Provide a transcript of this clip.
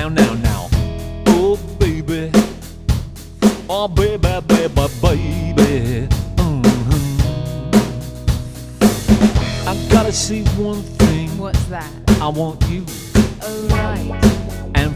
now. Oh, baby. Oh, baby, baby, baby. I gotta see one thing. What's that? I want you. Oh,